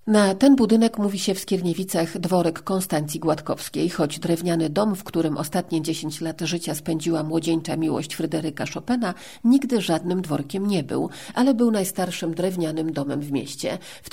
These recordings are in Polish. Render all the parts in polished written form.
Na ten budynek mówi się w Skierniewicach dworek Konstancji Gładkowskiej, choć drewniany dom, w którym ostatnie 10 lat życia spędziła młodzieńcza miłość Fryderyka Chopina, nigdy żadnym dworkiem nie był, ale był najstarszym drewnianym domem w mieście. W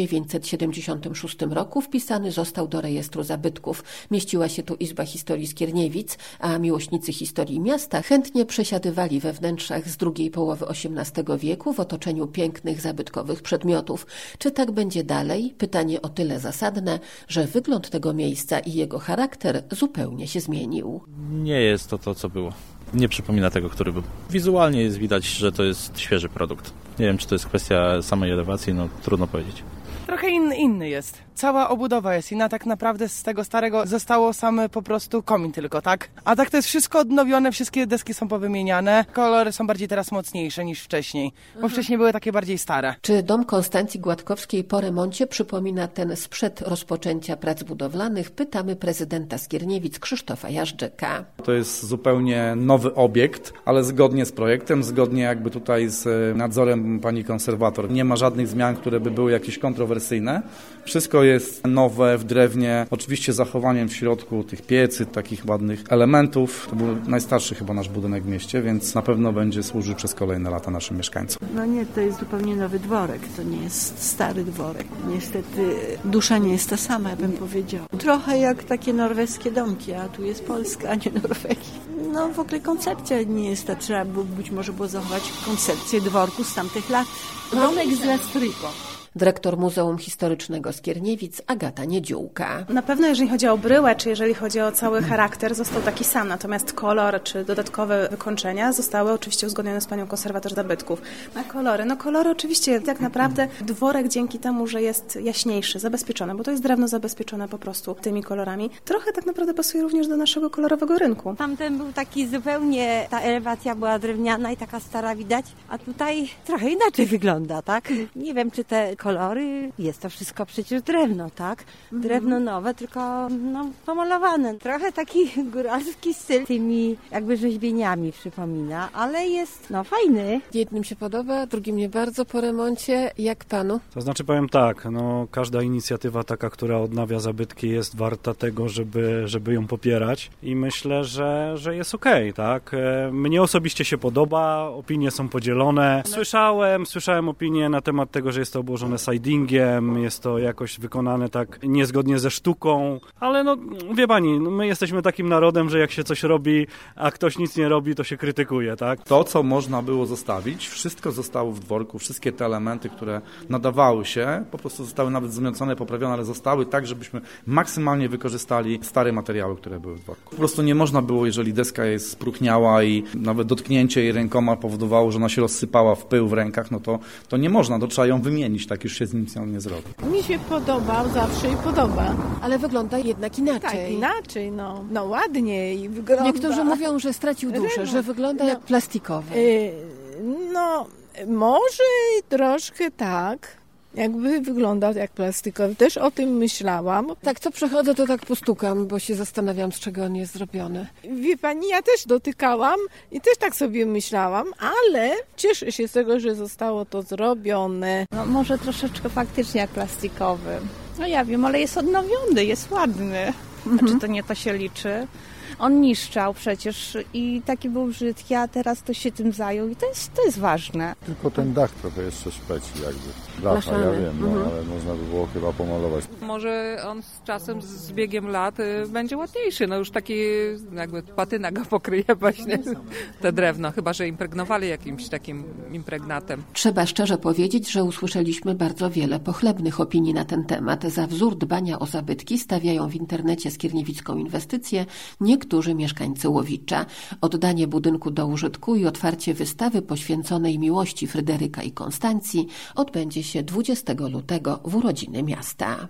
1976 roku wpisany został do rejestru zabytków. Mieściła się tu Izba Historii Skierniewic, a miłośnicy historii miasta chętnie przesiadywali we wnętrzach z drugiej połowy XVIII wieku w otoczeniu pięknych, zabytkowych przedmiotów. Czy tak będzie dalej? Pytanie o tyle zasadne, że wygląd tego miejsca i jego charakter zupełnie się zmienił. Nie jest to, co było. Nie przypomina tego, który był. Wizualnie jest widać, że to jest świeży produkt. Nie wiem, czy to jest kwestia samej elewacji, trudno powiedzieć. Trochę inny jest. Cała obudowa jest inna, tak naprawdę z tego starego zostało same po prostu komin tylko, tak? A tak to jest wszystko odnowione, wszystkie deski są powymieniane, kolory są bardziej teraz mocniejsze niż wcześniej, bo wcześniej były takie bardziej stare. Czy dom Konstancji Gładkowskiej po remoncie przypomina ten sprzed rozpoczęcia prac budowlanych? Pytamy prezydenta Skierniewic Krzysztofa Jażdżyka. To jest zupełnie nowy obiekt, ale zgodnie z projektem, zgodnie jakby tutaj z nadzorem pani konserwator. Nie ma żadnych zmian, które by były jakieś kontrowersyjne. Wszystko jest nowe w drewnie, oczywiście zachowaniem w środku tych piecy, takich ładnych elementów. To był najstarszy chyba nasz budynek w mieście, więc na pewno będzie służył przez kolejne lata naszym mieszkańcom. No nie, to jest zupełnie nowy dworek, to nie jest stary dworek. Niestety dusza nie jest ta sama, bym powiedziała. Trochę jak takie norweskie domki, a tu jest Polska, a nie Norwegia. No w ogóle koncepcja nie jest ta, trzeba być może było zachować koncepcję dworku z tamtych lat. Domek z Lastriko. Dyrektor Muzeum Historycznego Skierniewic Agata Niedziółka. Na pewno jeżeli chodzi o bryłę, czy jeżeli chodzi o cały charakter, został taki sam, natomiast kolor, czy dodatkowe wykończenia zostały oczywiście uzgodnione z panią konserwator zabytków. Na kolory, kolory oczywiście tak naprawdę dworek dzięki temu, że jest jaśniejszy, zabezpieczony, bo to jest drewno zabezpieczone po prostu tymi kolorami, trochę tak naprawdę pasuje również do naszego kolorowego rynku. Tamten był taki zupełnie, ta elewacja była drewniana i taka stara widać, a tutaj trochę inaczej wygląda, tak? Nie wiem, czy te kolory, jest to wszystko przecież drewno, tak? Drewno nowe, tylko pomalowane. Trochę taki góralski styl tymi jakby rzeźbieniami przypomina, ale jest fajny. Jednym się podoba, drugim nie bardzo po remoncie. Jak panu? To znaczy powiem tak, każda inicjatywa taka, która odnawia zabytki jest warta tego, żeby ją popierać i myślę, że jest okej, tak? Mnie osobiście się podoba, opinie są podzielone. Słyszałem opinie na temat tego, że jest to obłożone sidingiem, jest to jakoś wykonane tak niezgodnie ze sztuką, ale wie pani, my jesteśmy takim narodem, że jak się coś robi, a ktoś nic nie robi, to się krytykuje, tak? To, co można było zostawić, wszystko zostało w dworku, wszystkie te elementy, które nadawały się, po prostu zostały nawet zmiocone, poprawione, ale zostały tak, żebyśmy maksymalnie wykorzystali stare materiały, które były w dworku. Po prostu nie można było, jeżeli deska jest spróchniała i nawet dotknięcie jej rękoma powodowało, że ona się rozsypała w pył w rękach, to nie można, to trzeba ją wymienić, tak już się z nic nie zrobi. Mi się podobał zawsze i podoba. Ale wygląda jednak inaczej. Tak, inaczej, ładniej wygląda. Niektórzy mówią, że stracił duszę, że wygląda jak plastikowy. Może troszkę tak. Jakby wyglądał jak plastikowy. Też o tym myślałam. Tak, co przechodzę, to tak postukam, bo się zastanawiam, z czego on jest zrobiony. Wie pani, ja też dotykałam i też tak sobie myślałam, ale cieszę się z tego, że zostało to zrobione. Może troszeczkę faktycznie jak plastikowy. Ja wiem, ale jest odnowiony, jest ładny. Czy to się liczy? On niszczał przecież i taki był brzydki, a teraz to się tym zajął i to jest ważne. Tylko ten dach trochę jeszcze szpeci Blacha, ja wiem, ale można by było chyba pomalować. Może on z czasem, z biegiem lat będzie ładniejszy, już taki jakby patyna go pokryje właśnie te drewno, chyba że impregnowali jakimś takim impregnatem. Trzeba szczerze powiedzieć, że usłyszeliśmy bardzo wiele pochlebnych opinii na ten temat. Za wzór dbania o zabytki stawiają w internecie skierniewicką inwestycję niektórzy mieszkańcy Łowicza. Oddanie budynku do użytku i otwarcie wystawy poświęconej miłości Fryderyka i Konstancji odbędzie się 20 lutego w urodziny miasta.